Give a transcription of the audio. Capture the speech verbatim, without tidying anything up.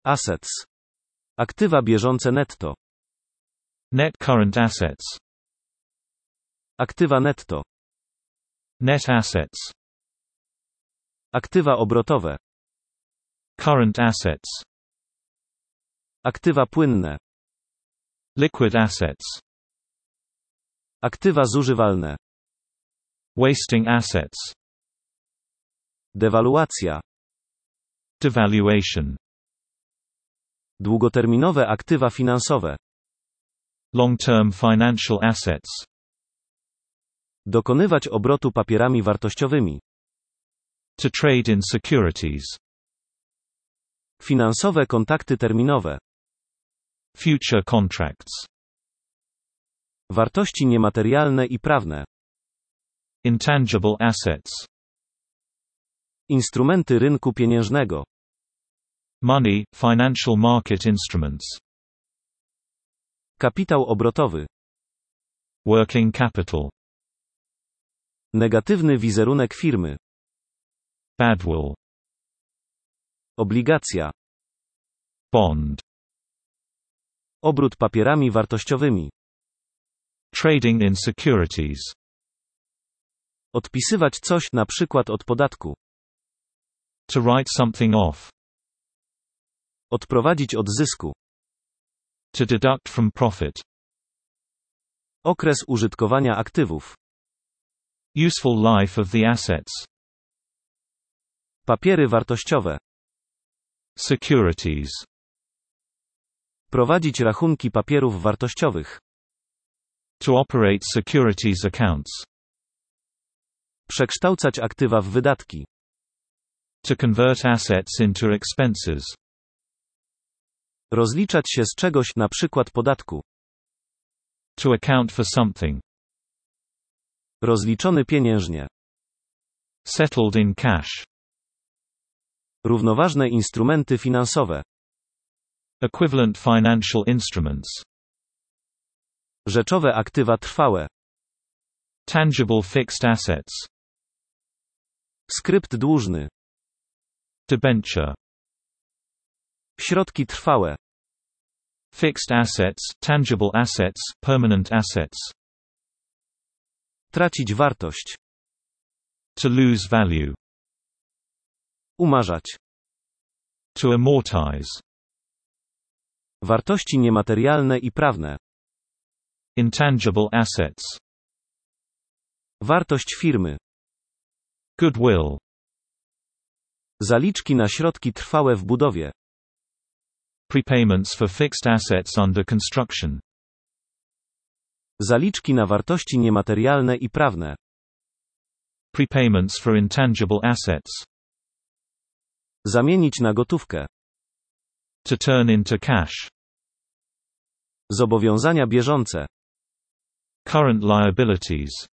Assets. Aktywa bieżące netto. Net current assets. Aktywa netto. Net assets. Aktywa obrotowe. Current assets. Aktywa płynne. Liquid assets. Aktywa zużywalne. Wasting assets. Dewaluacja. Devaluation. Długoterminowe aktywa finansowe. Long-term financial assets. Dokonywać obrotu papierami wartościowymi. To trade in securities. Finansowe kontakty terminowe. Future contracts. Wartości niematerialne i prawne. Intangible assets. Instrumenty rynku pieniężnego. Money, financial market instruments. Kapitał obrotowy. Working capital. Negatywny wizerunek firmy. Badwill. Obligacja. Bond. Obrót papierami wartościowymi. Trading in securities. Odpisywać coś, na przykład od podatku. To write something off. Odprowadzić od zysku. To deduct from profit. Okres użytkowania aktywów. Useful life of the assets. Papiery wartościowe. Securities. Prowadzić rachunki papierów wartościowych. To operate securities accounts. Przekształcać aktywa w wydatki. To convert assets into expenses. Rozliczać się z czegoś, na przykład podatku. To account for something. Rozliczony pieniężnie. Settled in cash. Równoważne instrumenty finansowe. Equivalent financial instruments. Rzeczowe aktywa trwałe. Tangible fixed assets. Skrypt dłużny. Debenture. Środki trwałe. Fixed assets, tangible assets, permanent assets. Tracić wartość. To lose value. Umarzać. To amortize. Wartości niematerialne i prawne. Intangible assets. Wartość firmy. Goodwill. Zaliczki na środki trwałe w budowie. Prepayments for fixed assets under construction. Zaliczki na wartości niematerialne i prawne. Prepayments for intangible assets. Zamienić na gotówkę. To turn into cash. Zobowiązania bieżące. Current liabilities.